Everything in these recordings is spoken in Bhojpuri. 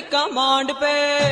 कमांड पे,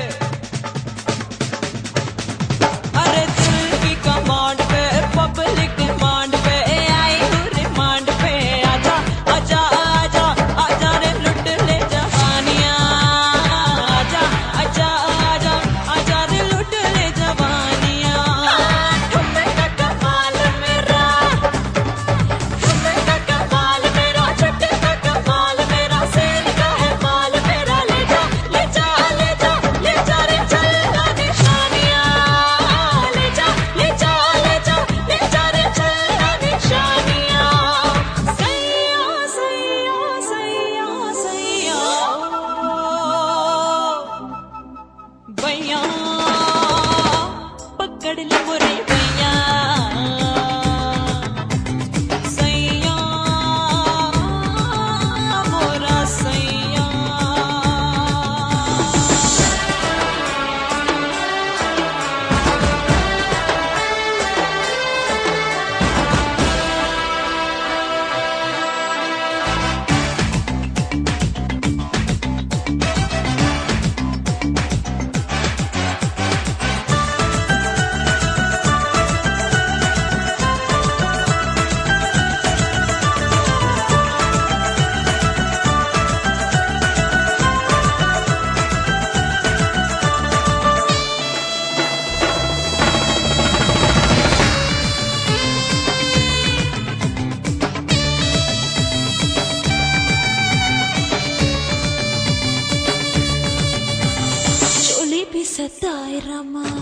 अरे दिल की कमांड पे, पब्लिक डिमांड पे आई हूँ रिमांड पे। आजा आजा आजा आजा रे लुट ले जवानियाँ, आजा आजा आजा आजा रे लुट ले जवानियाँ। ठुम्मे का कमाल मेरा, ठुम्मे का कमाल मेरा, छुट्टे का कमाल मेरा, सेल का है माल मेरा। ले जा ले जा ले जा ले जा रे चलना निशानियाँ, ले जा ले जा ले जा ले जा रे चलना निशानियाँ। सैया सैया सैया सैया भैया पकड़ ले मुरे भैया, सैया मोरा सैया। चोली भी सताए रमा,